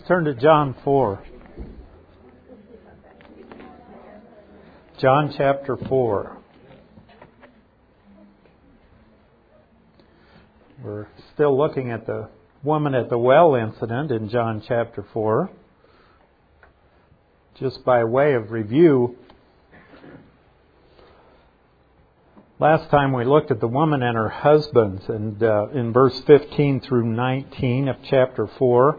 Turn to John 4. John chapter 4. We're still looking at the woman at the well incident in John chapter 4. Just by way of review, last time we looked at the woman and her husband, and in verse 15 through 19 of chapter 4,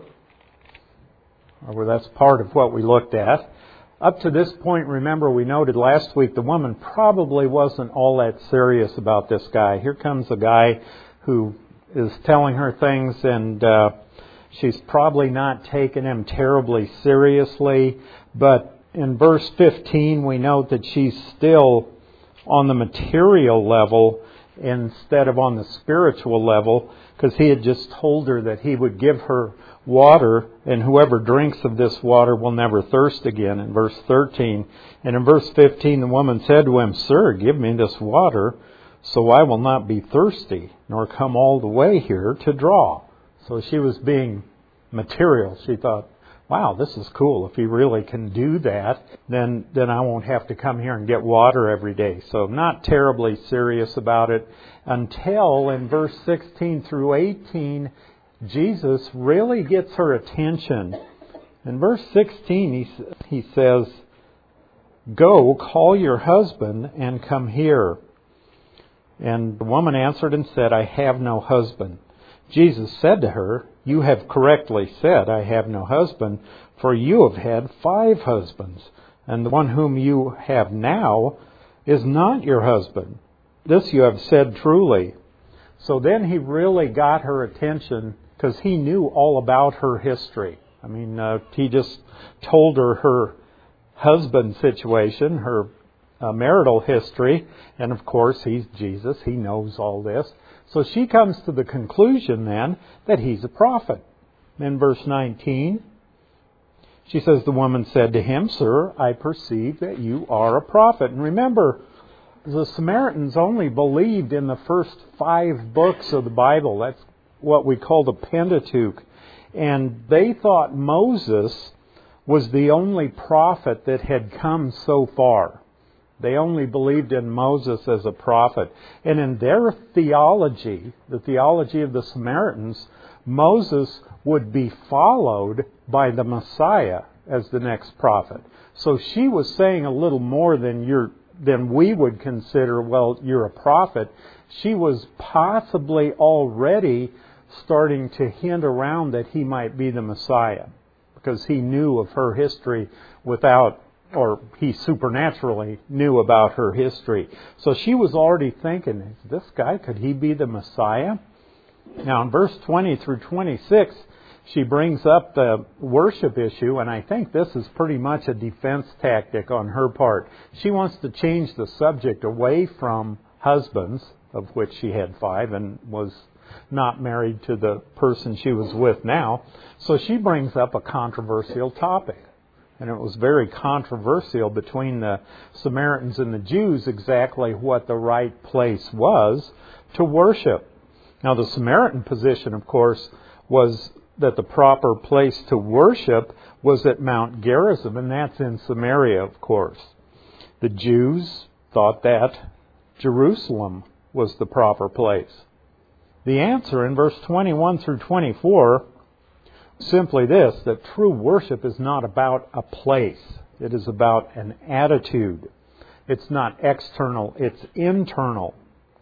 or that's part of what we looked at. Up to this point, remember, we noted last week the woman probably wasn't all that serious about this guy. Here comes a guy who is telling her things, and she's probably not taking him terribly seriously. But in verse 15, we note that she's still on the material level instead of on the spiritual level, because he had just told her that he would give her water, and whoever drinks of this water will never thirst again, in verse 13. And in verse 15, the woman said to him, "Sir, give me this water, so I will not be thirsty, nor come all the way here to draw." So she was being material. She thought, wow, this is cool. If he really can do that, then I won't have to come here and get water every day. So not terribly serious about it until in verse 16 through 18, Jesus really gets her attention. In verse 16, he says, "Go, call your husband and come here." And the woman answered and said, "I have no husband." Jesus said to her, "You have correctly said, 'I have no husband,' for you have had 5 husbands, and the one whom you have now is not your husband. This you have said truly." So then he really got her attention because he knew all about her history. I mean, he just told her husband situation, her marital history, and of course he's Jesus, he knows all this. So she comes to the conclusion then that he's a prophet. In verse 19, she says, "The woman said to him, 'Sir, I perceive that you are a prophet.'" And remember, the Samaritans only believed in the first 5 books of the Bible. That's what we call the Pentateuch. And they thought Moses was the only prophet that had come so far. They only believed in Moses as a prophet. And in their theology, the theology of the Samaritans, Moses would be followed by the Messiah as the next prophet. So she was saying a little more than we would consider, well, you're a prophet. She was possibly already starting to hint around that he might be the Messiah, because he knew of her history he supernaturally knew about her history. So she was already thinking, this guy, could he be the Messiah? Now in verse 20 through 26, she brings up the worship issue, and I think this is pretty much a defense tactic on her part. She wants to change the subject away from husbands, of which she had 5 and was not married to the person she was with now. So she brings up a controversial topic. And it was very controversial between the Samaritans and the Jews exactly what the right place was to worship. Now the Samaritan position, of course, was that the proper place to worship was at Mount Gerizim, and that's in Samaria, of course. The Jews thought that Jerusalem was the proper place. The answer in verse 21 through 24, simply this, that true worship is not about a place. It is about an attitude. It's not external, it's internal.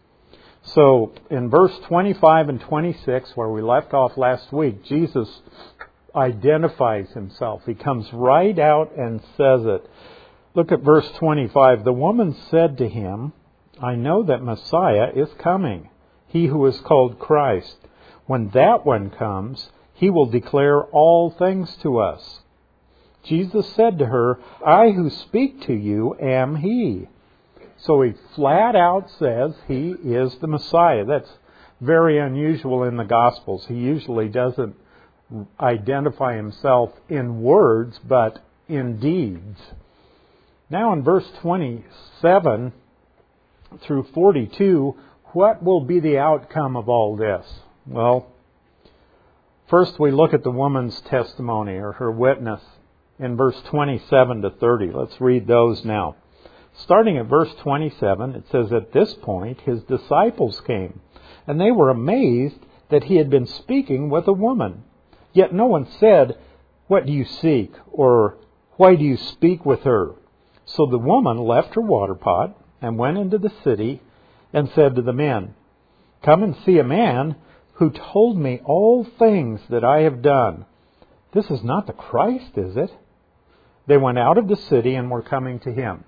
So in verse 25 and 26, where we left off last week, Jesus identifies himself. He comes right out and says it. Look at verse 25. "The woman said to him, 'I know that Messiah is coming, he who is called Christ. When that one comes, he will declare all things to us.' Jesus said to her, 'I who speak to you am he.'" So he flat out says he is the Messiah. That's very unusual in the Gospels. He usually doesn't identify himself in words, but in deeds. Now in verse 27 through 42, what will be the outcome of all this? Well, First, we look at the woman's testimony or her witness in verse 27 to 30. Let's read those now. Starting at verse 27, it says, "At this point, his disciples came, and they were amazed that he had been speaking with a woman. Yet no one said, 'What do you seek?' or 'Why do you speak with her?' So the woman left her water pot and went into the city and said to the men, 'Come and see a man who told me all things that I have done. This is not the Christ, is it?' They went out of the city and were coming to him."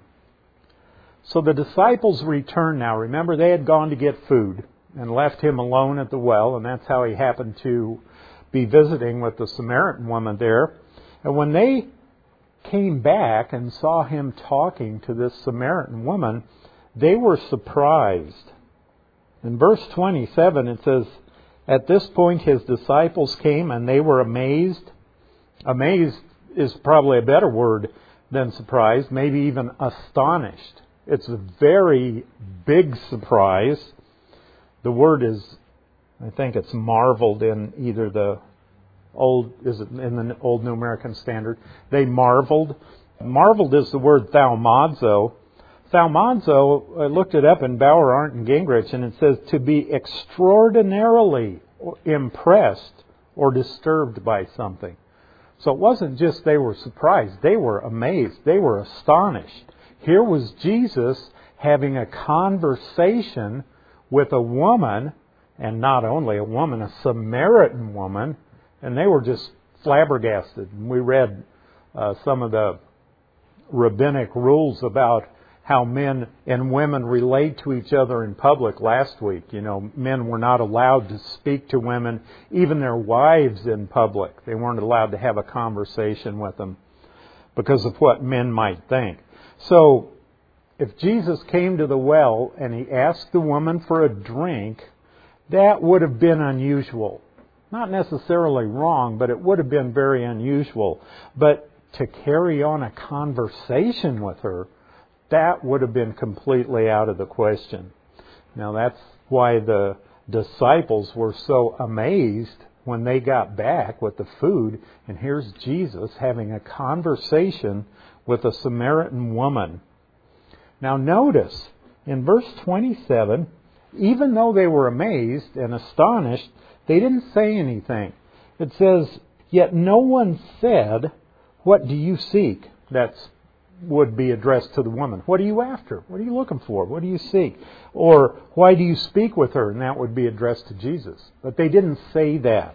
So the disciples returned now. Remember, they had gone to get food and left him alone at the well, and that's how he happened to be visiting with the Samaritan woman there. And when they came back and saw him talking to this Samaritan woman, they were surprised. In verse 27, it says, "At this point his disciples came and they were amazed." Amazed is probably a better word than surprised, maybe even astonished. It's a very big surprise. The word is, I think it's marveled in either the Old, is it in the Old New American Standard? They marveled. Marveled is the word thaumazo. Thaumazo, I looked it up in Bauer, Arndt, and Gingrich, and it says to be extraordinarily impressed or disturbed by something. So it wasn't just they were surprised, they were amazed, they were astonished. Here was Jesus having a conversation with a woman, and not only a woman, a Samaritan woman, and they were just flabbergasted. And we read some of the rabbinic rules about how men and women relate to each other in public last week. You know, men were not allowed to speak to women, even their wives, in public. They weren't allowed to have a conversation with them because of what men might think. So, if Jesus came to the well and he asked the woman for a drink, that would have been unusual. Not necessarily wrong, but it would have been very unusual. But to carry on a conversation with her, that would have been completely out of the question. Now that's why the disciples were so amazed when they got back with the food, and here's Jesus having a conversation with a Samaritan woman. Now notice, in verse 27, even though they were amazed and astonished, they didn't say anything. It says, "Yet no one said, 'What do you seek?'" That would be addressed to the woman. "What are you after? What are you looking for? What do you seek?" Or, "Why do you speak with her?" And that would be addressed to Jesus. But they didn't say that.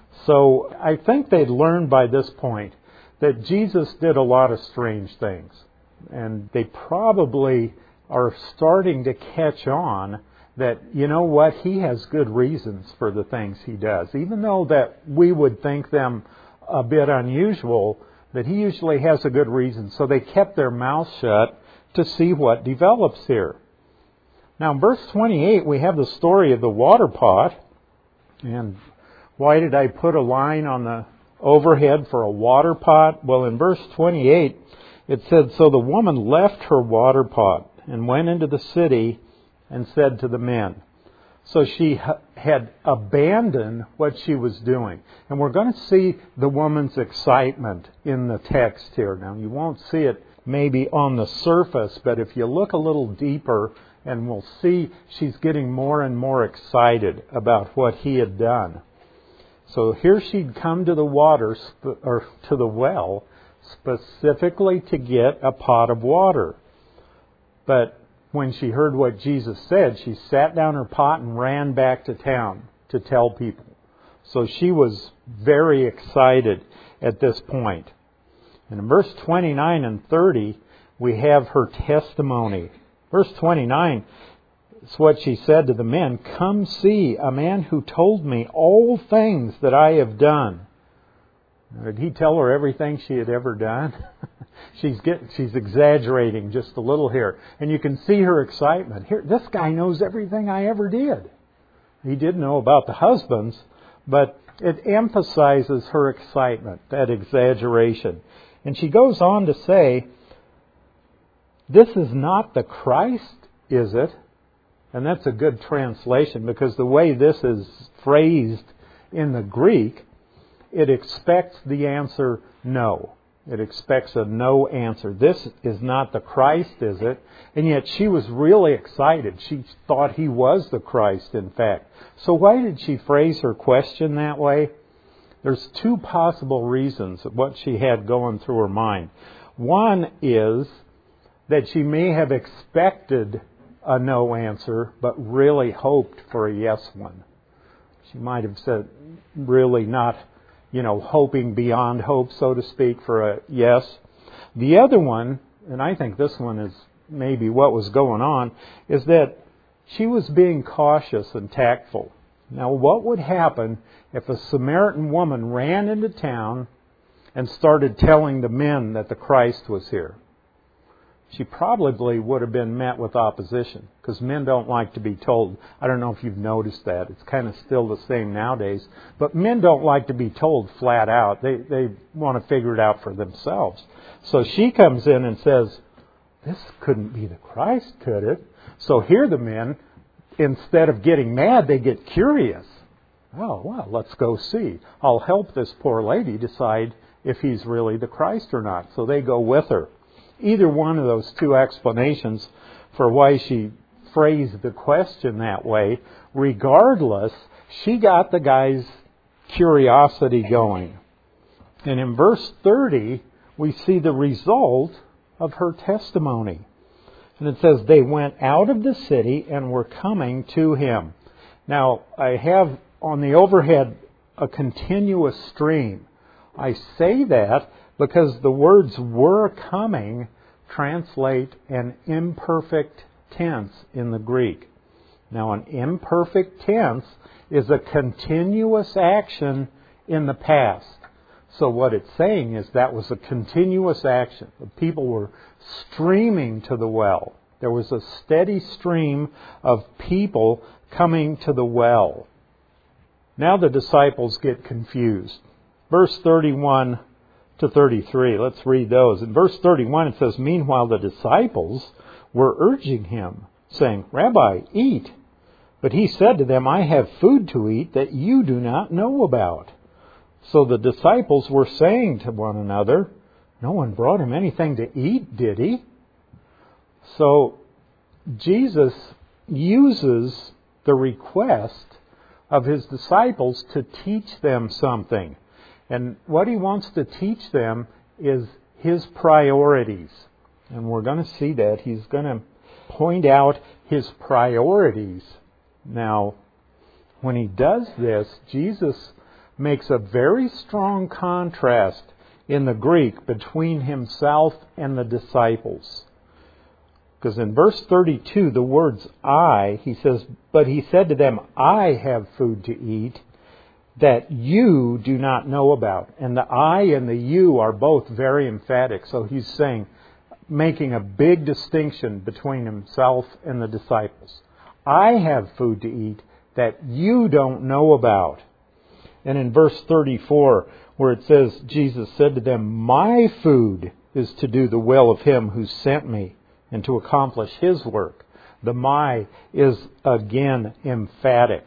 So I think they'd learned by this point that Jesus did a lot of strange things. And they probably are starting to catch on that, you know what, he has good reasons for the things he does. Even though that we would think them a bit unusual, that he usually has a good reason. So they kept their mouths shut to see what develops here. Now in verse 28, we have the story of the water pot. And why did I put a line on the overhead for a water pot? Well, in verse 28, it said, "So the woman left her water pot and went into the city and said to the men." So she had abandoned what she was doing. And we're going to see the woman's excitement in the text here. Now, you won't see it maybe on the surface, but if you look a little deeper, and we'll see she's getting more and more excited about what he had done. So here she'd come to the water, or to the well, specifically to get a pot of water. But when she heard what Jesus said, she sat down her pot and ran back to town to tell people. So she was very excited at this point. And in verse 29 and 30, we have her testimony. Verse 29 is what she said to the men, "Come see a man who told me all things that I have done." Did he tell her everything she had ever done? She's exaggerating just a little here. And you can see her excitement. Here, this guy knows everything I ever did. He did know about the husbands, but it emphasizes her excitement, that exaggeration. And she goes on to say, "This is not the Christ, is it?" And that's a good translation, because the way this is phrased in the Greek, it expects the answer no. It expects a no answer. This is not the Christ, is it? And yet she was really excited. She thought he was the Christ, in fact. So why did she phrase her question that way? There's two possible reasons of what she had going through her mind. One is that she may have expected a no answer, but really hoped for a yes one. She might have said, really not, hoping beyond hope, so to speak, for a yes. The other one, and I think this one is maybe what was going on, is that she was being cautious and tactful. Now, what would happen if a Samaritan woman ran into town and started telling the men that the Christ was here? She probably would have been met with opposition, because men don't like to be told. I don't know if you've noticed that. It's kind of still the same nowadays. But men don't like to be told flat out. They want to figure it out for themselves. So she comes in and says, this couldn't be the Christ, could it? So here the men, instead of getting mad, they get curious. Oh, well, let's go see. I'll help this poor lady decide if he's really the Christ or not. So they go with her. Either one of those two explanations for why she phrased the question that way, regardless, she got the guy's curiosity going. And in verse 30, we see the result of her testimony. And it says, they went out of the city and were coming to him. Now, I have on the overhead a continuous stream. I say that because the words were coming translate an imperfect tense in the Greek. Now, an imperfect tense is a continuous action in the past. So what it's saying is that was a continuous action. The people were streaming to the well. There was a steady stream of people coming to the well. Now the disciples get confused. Verse 31 to 33, let's read those. In verse 31 it says, meanwhile the disciples were urging him, saying, Rabbi, eat. But he said to them, I have food to eat that you do not know about. So the disciples were saying to one another, no one brought him anything to eat, did he? So Jesus uses the request of his disciples to teach them something. And what he wants to teach them is his priorities. And we're going to see that. He's going to point out his priorities. Now, when he does this, Jesus makes a very strong contrast in the Greek between himself and the disciples. Because in verse 32, the words I, he says, but he said to them, I have food to eat that you do not know about. And the I and the you are both very emphatic. So he's saying, making a big distinction between himself and the disciples. I have food to eat that you don't know about. And in verse 34, where it says, Jesus said to them, my food is to do the will of him who sent me and to accomplish his work. The my is again emphatic.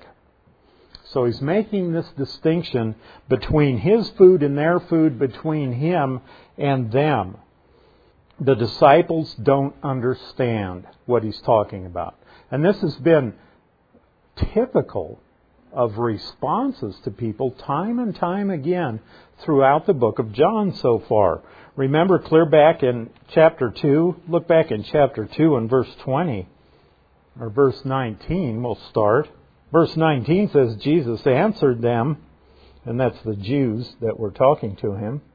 So he's making this distinction between his food and their food, between him and them. The disciples don't understand what he's talking about. And this has been typical of responses to people time and time again throughout the book of John so far. Remember clear back in chapter 2, look back in chapter 2 and verse 20, or verse 19 we'll start. Verse 19 says, Jesus answered them, and that's the Jews that were talking to him,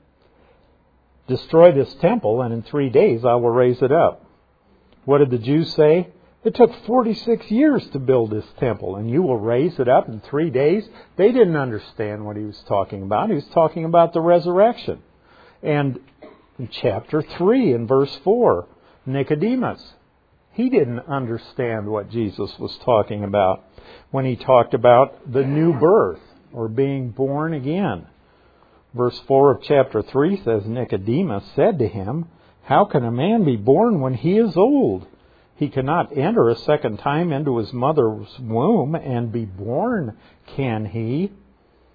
destroy this temple and in 3 days I will raise it up. What did the Jews say? It took 46 years to build this temple, and you will raise it up in 3 days? They didn't understand what he was talking about. He was talking about the resurrection. And in chapter 3 and verse 4, Nicodemus, he didn't understand what Jesus was talking about when he talked about the new birth or being born again. Verse 4 of chapter 3 says, Nicodemus said to him, how can a man be born when he is old? He cannot enter a second time into his mother's womb and be born, can he?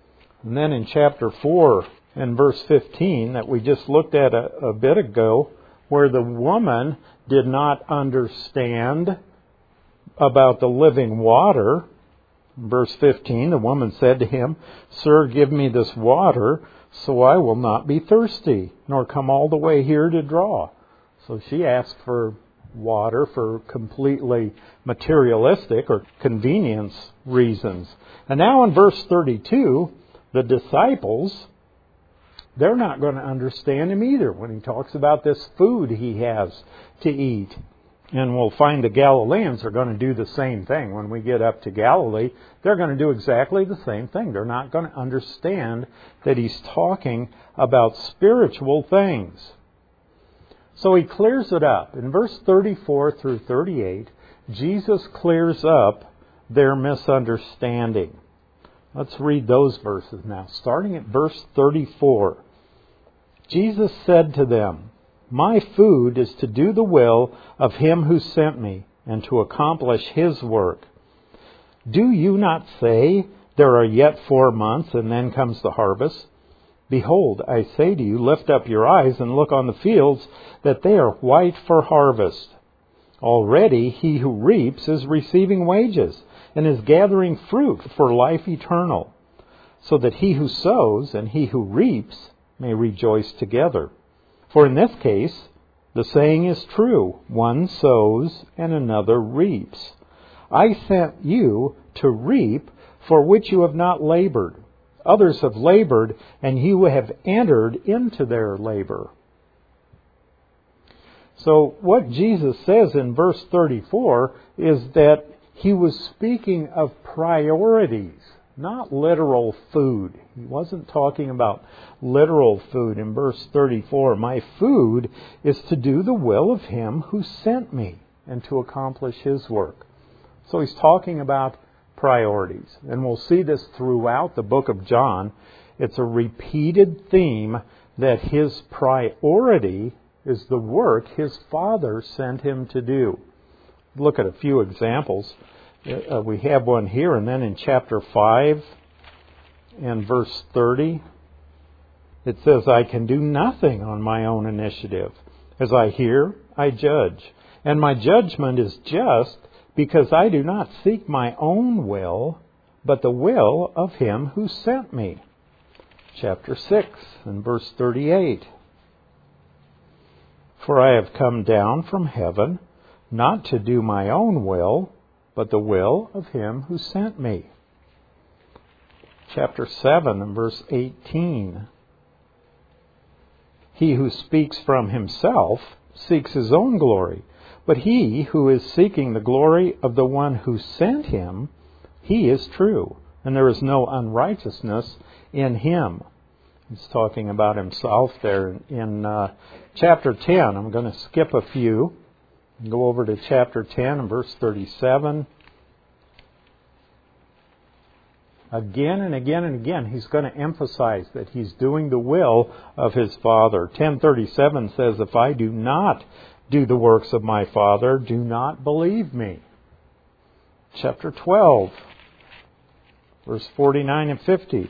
And then in chapter 4 and verse 15 that we just looked at a bit ago, where the woman did not understand about the living water. Verse 15, the woman said to him, "Sir, give me this water, so I will not be thirsty, nor come all the way here to draw." So she asked for water for completely materialistic or convenience reasons. And now in verse 32, the disciples, they're not going to understand him either when he talks about this food he has to eat. And we'll find the Galileans are going to do the same thing. When we get up to Galilee, they're going to do exactly the same thing. They're not going to understand that he's talking about spiritual things. So he clears it up. In verse 34 through 38, Jesus clears up their misunderstanding. Let's read those verses now. Starting at verse 34. Jesus said to them, "My food is to do the will of him who sent me and to accomplish his work. Do you not say, 'There are yet 4 months, and then comes the harvest'? Behold, I say to you, lift up your eyes and look on the fields, that they are white for harvest. Already he who reaps is receiving wages, and is gathering fruit for life eternal, so that he who sows and he who reaps may rejoice together. For in this case, the saying is true, one sows and another reaps. I sent you to reap for which you have not labored. Others have labored, and you have entered into their labor." So what Jesus says in verse 34 is that he was speaking of priorities, not literal food. He wasn't talking about literal food in verse 34. "My food is to do the will of him who sent me and to accomplish his work." So he's talking about priorities. And we'll see this throughout the book of John. It's a repeated theme that his priority is the work his Father sent him to do. Look at a few examples. We have one here, and then in chapter 5 and verse 30, it says, "I can do nothing on my own initiative. As I hear, I judge. And my judgment is just, because I do not seek my own will, but the will of him who sent me." Chapter 6 and verse 38. "For I have come down from heaven, not to do my own will, but the will of him who sent me." Chapter 7 and verse 18. "He who speaks from himself seeks his own glory. But he who is seeking the glory of the one who sent him, he is true, and there is no unrighteousness in him." He's talking about himself there in chapter 10. I'm going to skip a few and go over to chapter 10 and verse 37. Again and again and again, he's going to emphasize that he's doing the will of his Father. 10:37 says, "If I do not do the works of my Father, do not believe me." Chapter 12, verse 49 and 50.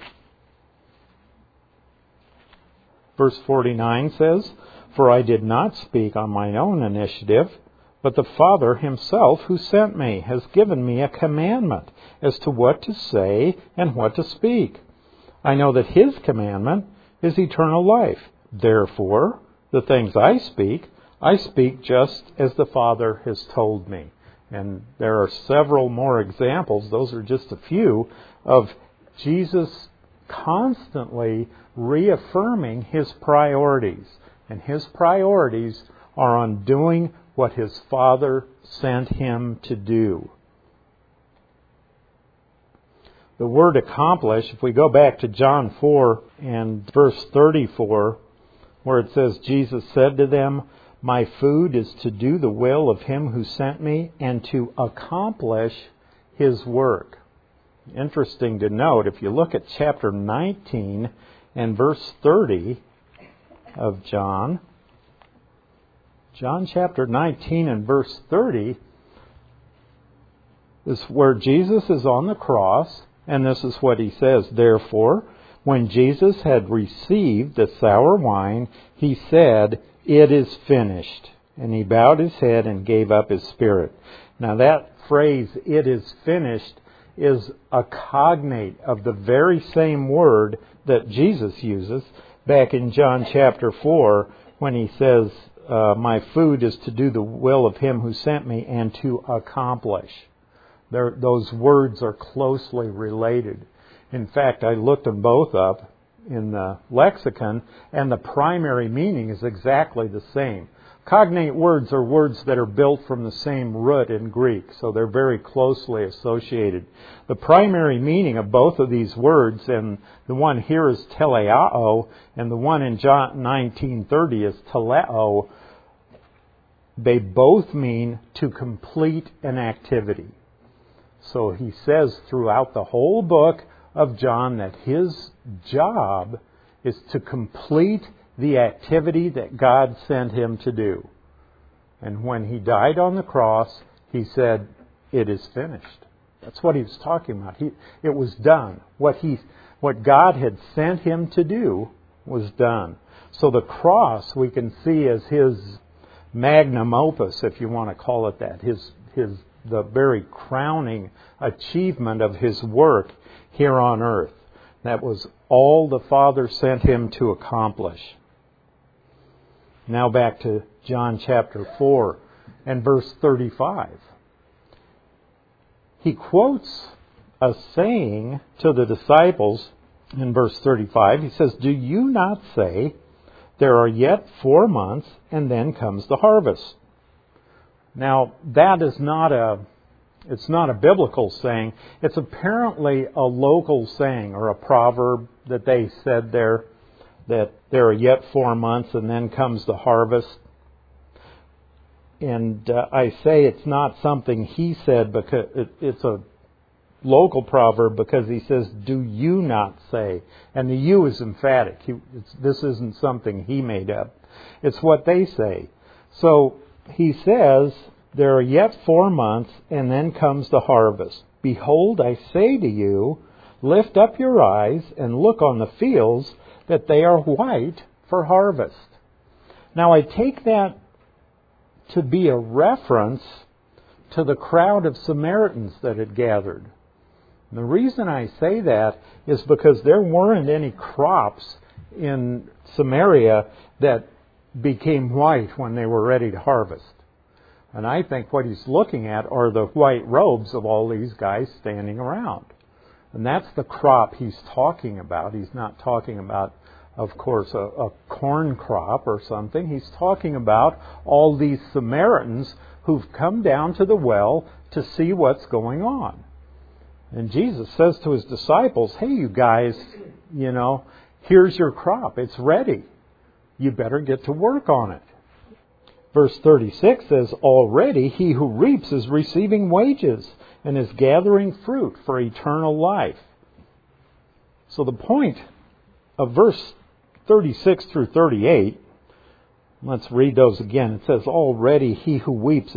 Verse 49 says, "For I did not speak on my own initiative, but the Father himself who sent me has given me a commandment as to what to say and what to speak. I know that his commandment is eternal life. Therefore, the things I speak just as the Father has told me." And there are several more examples. Those are just a few of Jesus constantly reaffirming his priorities. And his priorities are on doing what his Father sent him to do. The word accomplish, if we go back to John 4 and verse 34, where it says, "Jesus said to them, 'My food is to do the will of him who sent me and to accomplish his work.'" Interesting to note, if you look at chapter 19 and verse 30 of John chapter 19 and verse 30 is where Jesus is on the cross, and this is what he says, "Therefore, When Jesus had received the sour wine, he said, "It is finished." And he bowed his head and gave up his spirit. Now that phrase, "it is finished," is a cognate of the very same word that Jesus uses back in John chapter 4 when he says, "My food is to do the will of him who sent me and to accomplish." Those words are closely related. In fact, I looked them both up in the lexicon, and the primary meaning is exactly the same. Cognate words are words that are built from the same root in Greek, so they're very closely associated. The primary meaning of both of these words, and the one here is teleao, and the one in John 19:30 is teleo, they both mean to complete an activity. So he says throughout the whole book of John that his job is to complete the activity that God sent him to do. And when he died on the cross, he said, "It is finished." That's what he was talking about. It was done. What God had sent him to do was done. So the cross we can see as his magnum opus, if you want to call it that, the very crowning achievement of his work here on earth. That was all the Father sent him to accomplish. Now back to John chapter 4 and verse 35. He quotes a saying to the disciples in verse 35. He says, "Do you not say, 'There are yet 4 months, and then comes the harvest'?" Now, that is it's not a biblical saying. It's apparently a local saying or a proverb that they said there, that there are yet 4 months and then comes the harvest. And I say it's not something he said because it's a local proverb because he says, "Do you not say?" And the "you" is emphatic. This isn't something he made up. It's what they say. So he says, "There are yet 4 months, and then comes the harvest. Behold, I say to you, lift up your eyes and look on the fields, that they are white for harvest." Now I take that to be a reference to the crowd of Samaritans that had gathered. And the reason I say that is because there weren't any crops in Samaria that became white when they were ready to harvest. And I think what he's looking at are the white robes of all these guys standing around. And that's the crop he's talking about. He's not talking about, of course, a corn crop or something. He's talking about all these Samaritans who've come down to the well to see what's going on. And Jesus says to his disciples, "Hey, you guys, here's your crop. It's ready. You better get to work on it." Verse 36 says, "Already he who reaps is receiving wages and is gathering fruit for eternal life." So the point of verse 36 through 38, let's read those again. It says, "Already he who reaps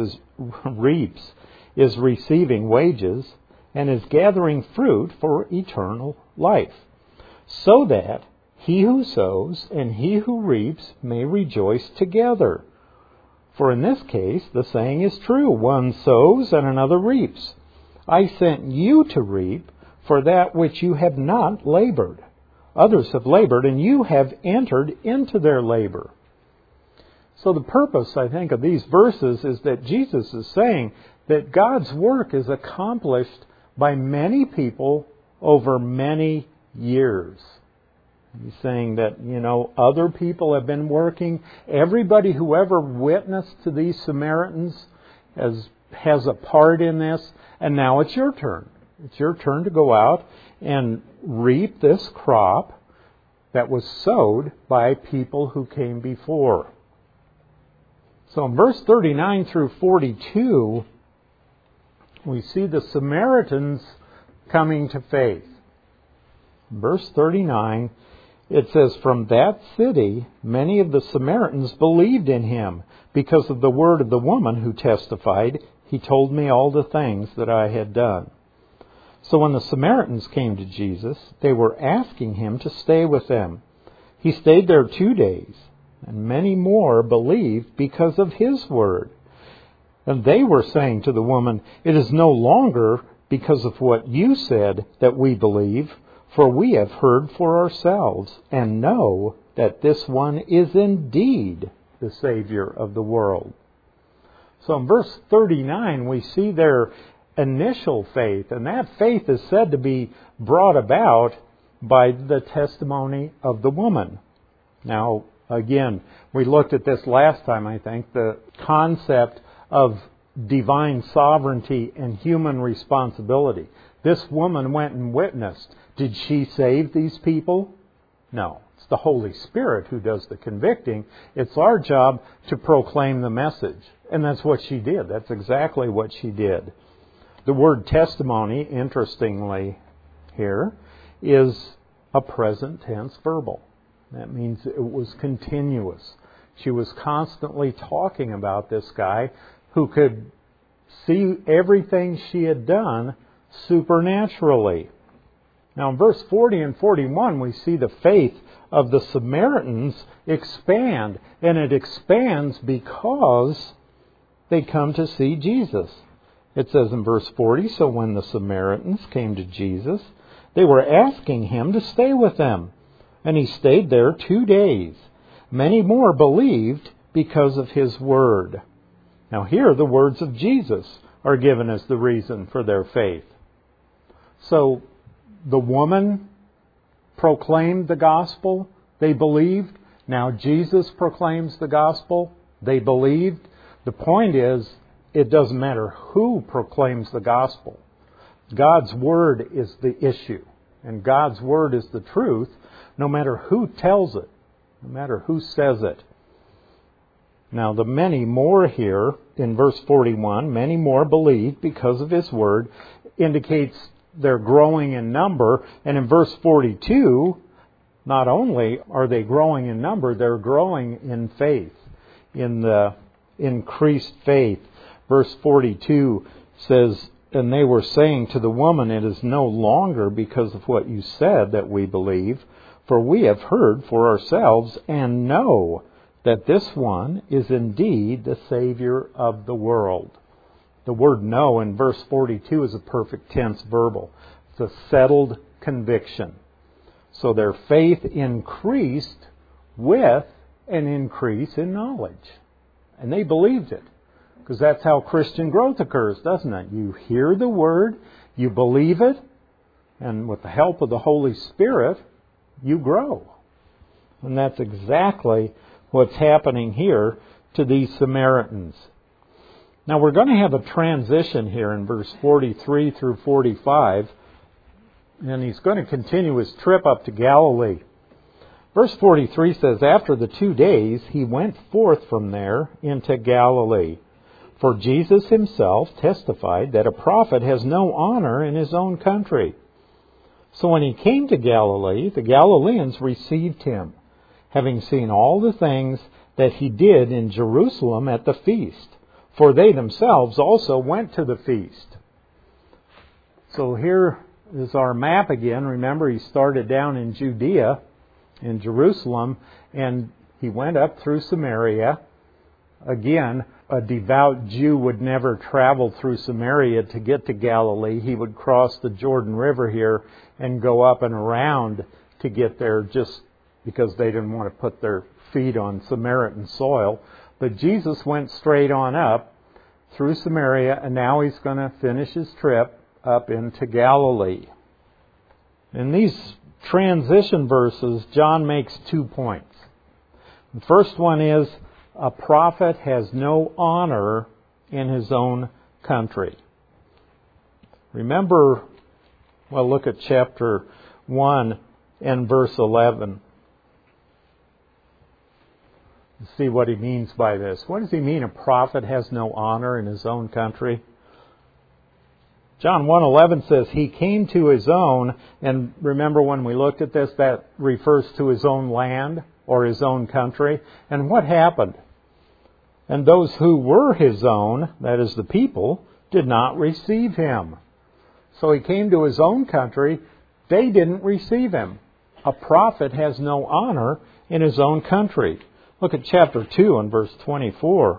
is receiving wages and is gathering fruit for eternal life, so that he who sows and he who reaps may rejoice together. For in this case, the saying is true, one sows and another reaps. I sent you to reap for that which you have not labored. Others have labored, and you have entered into their labor." So the purpose, I think, of these verses is that Jesus is saying that God's work is accomplished by many people over many years. He's saying that, other people have been working. Everybody who ever witnessed to these Samaritans has a part in this. And now it's your turn. It's your turn to go out and reap this crop that was sowed by people who came before. So in verse 39 through 42, we see the Samaritans coming to faith. Verse 39, it says, "From that city, many of the Samaritans believed in him because of the word of the woman who testified, 'He told me all the things that I had done.'" So when the Samaritans came to Jesus, they were asking him to stay with them. He stayed there 2 days, and many more believed because of his word. And they were saying to the woman, "It is no longer because of what you said that we believe, for we have heard for ourselves and know that this one is indeed the Savior of the world." So in verse 39, we see their initial faith, and that faith is said to be brought about by the testimony of the woman. Now, again, we looked at this last time, I think, the concept of divine sovereignty and human responsibility. This woman went and witnessed. Did she save these people? No. It's the Holy Spirit who does the convicting. It's our job to proclaim the message. And that's what she did. That's exactly what she did. The word testimony, interestingly here, is a present tense verbal. That means it was continuous. She was constantly talking about this guy who could see everything she had done supernaturally. Now in verse 40 and 41, we see the faith of the Samaritans expand. And it expands because they come to see Jesus. It says in verse 40, so when the Samaritans came to Jesus, they were asking him to stay with them. And he stayed there 2 days. Many more believed because of his word. Now here the words of Jesus are given as the reason for their faith. So the woman proclaimed the gospel. They believed. Now Jesus proclaims the gospel. They believed. The point is, it doesn't matter who proclaims the gospel. God's word is the issue. And God's word is the truth, no matter who tells it, no matter who says it. Now the many more here, in verse 41, many more believed because of his word, indicates they're growing in number. And in verse 42, not only are they growing in number, they're growing in faith, in the increased faith. Verse 42 says, and they were saying to the woman, it is no longer because of what you said that we believe, for we have heard for ourselves and know that this one is indeed the Savior of the world. The word know in verse 42 is a perfect tense verbal. It's a settled conviction. So their faith increased with an increase in knowledge. And they believed it. Because that's how Christian growth occurs, doesn't it? You hear the word, you believe it, and with the help of the Holy Spirit, you grow. And that's exactly what's happening here to these Samaritans. Now we're going to have a transition here in verse 43 through 45, and he's going to continue his trip up to Galilee. Verse 43 says, after the 2 days, he went forth from there into Galilee. For Jesus himself testified that a prophet has no honor in his own country. So when he came to Galilee, the Galileans received him, having seen all the things that he did in Jerusalem at the feast. For they themselves also went to the feast. So here is our map again. Remember, he started down in Judea, in Jerusalem, and he went up through Samaria. Again, a devout Jew would never travel through Samaria to get to Galilee. He would cross the Jordan River here and go up and around to get there, just because they didn't want to put their feet on Samaritan soil. But Jesus went straight on up through Samaria, and now he's going to finish his trip up into Galilee. In these transition verses, John makes 2 points. The first one is, a prophet has no honor in his own country. Remember, well, look at chapter 1 and verse 11. See what he means by this. What does he mean, a prophet has no honor in his own country? John 1:11 says, he came to his own, and remember when we looked at this, that refers to his own land or his own country. And what happened? And those who were his own, that is the people, did not receive him. So he came to his own country. They didn't receive him. A prophet has no honor in his own country. Look at chapter 2 and verse 24.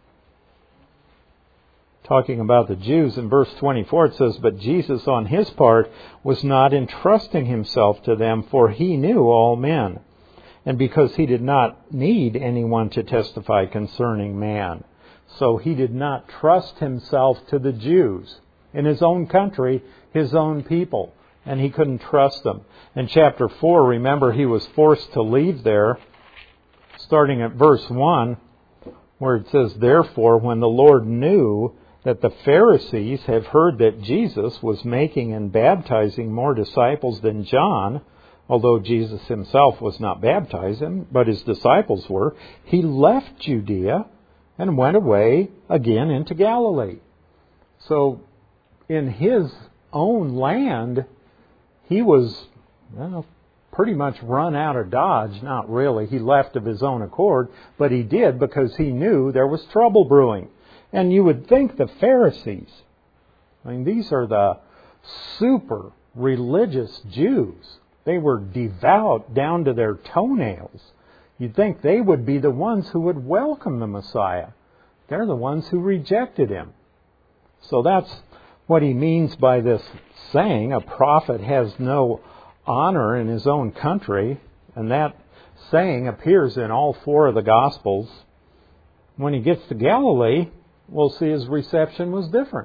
Talking about the Jews, in verse 24 it says, "But Jesus on his part was not entrusting himself to them, for he knew all men, and because he did not need anyone to testify concerning man." So he did not trust himself to the Jews. In his own country, his own people, and he couldn't trust them. In chapter 4, remember, he was forced to leave there, starting at verse 1, where it says, "Therefore, when the Lord knew that the Pharisees have heard that Jesus was making and baptizing more disciples than John," although Jesus himself was not baptizing, but his disciples were, "he left Judea and went away again into Galilee." So in his own land, he was pretty much run out of Dodge. Not really. He left of his own accord, but he did because he knew there was trouble brewing. And you would think the Pharisees, these are the super religious Jews. They were devout down to their toenails. You'd think they would be the ones who would welcome the Messiah. They're the ones who rejected him. So that's what he means by this saying, a prophet has no honor in his own country. And that saying appears in all four of the Gospels. When he gets to Galilee, we'll see his reception was different.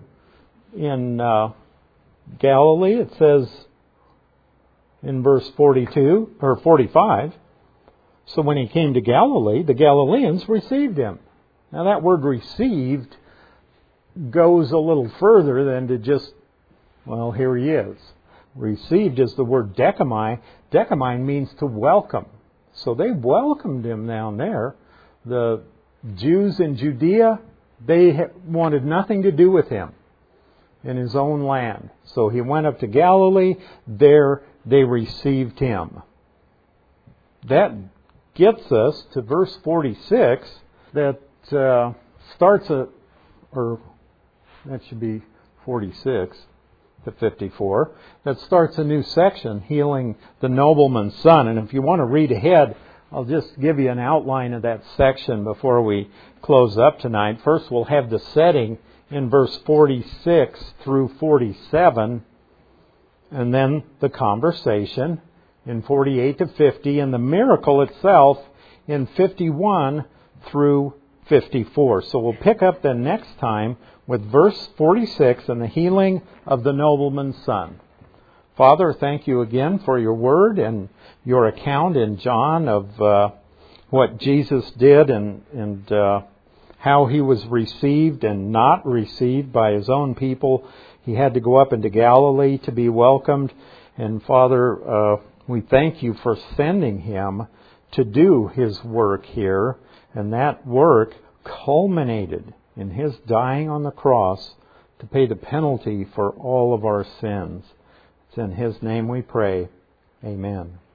In Galilee, it says in verse 42 or 45, "So when he came to Galilee, the Galileans received him." Now that word "received" goes a little further than to just, well, here he is. Received is the word dekamai. Dekamai means to welcome. So they welcomed him down there. The Jews in Judea, they wanted nothing to do with him in his own land. So he went up to Galilee. There they received him. That gets us to verse 46 that starts that should be 46 to 54. That starts a new section, healing the nobleman's son. And if you want to read ahead, I'll just give you an outline of that section before we close up tonight. First, we'll have the setting in verse 46 through 47, and then the conversation in 48 to 50, and the miracle itself in 51 through 54. So we'll pick up then next time with verse 46 and the healing of the nobleman's son. Father, thank you again for your word and your account in John of what Jesus did and how he was received and not received by his own people. He had to go up into Galilee to be welcomed. And Father, we thank you for sending him to do his work here. And that work culminated in his dying on the cross to pay the penalty for all of our sins. It's in his name we pray. Amen.